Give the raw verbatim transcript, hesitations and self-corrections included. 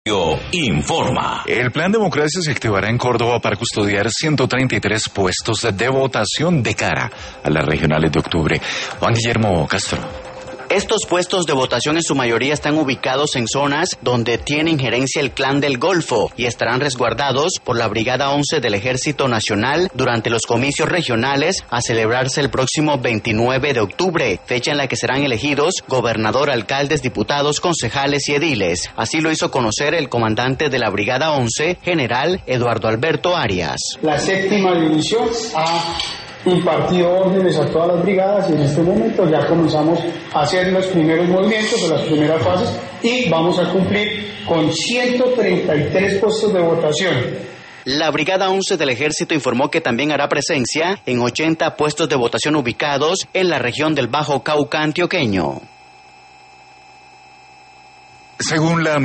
Informa. El Plan Democracia se activará en Córdoba para custodiar ciento treinta y tres puestos de votación de cara a las regionales de octubre. Juan Guillermo Castro. Estos puestos de votación en su mayoría están ubicados en zonas donde tiene injerencia el Clan del Golfo y estarán resguardados por la Brigada once del Ejército Nacional durante los comicios regionales a celebrarse el próximo veintinueve de octubre, fecha en la que serán elegidos gobernador, alcaldes, diputados, concejales y ediles. Así lo hizo conocer el comandante de la Brigada once, general Eduardo Alberto Arias. La séptima división ha impartido órdenes a todas las brigadas y en este momento ya comenzamos a hacer los primeros movimientos o las primeras fases y vamos a cumplir con ciento treinta y tres puestos de votación. La Brigada once del Ejército informó que también hará presencia en ochenta puestos de votación ubicados en la región del Bajo Cauca antioqueño. Según la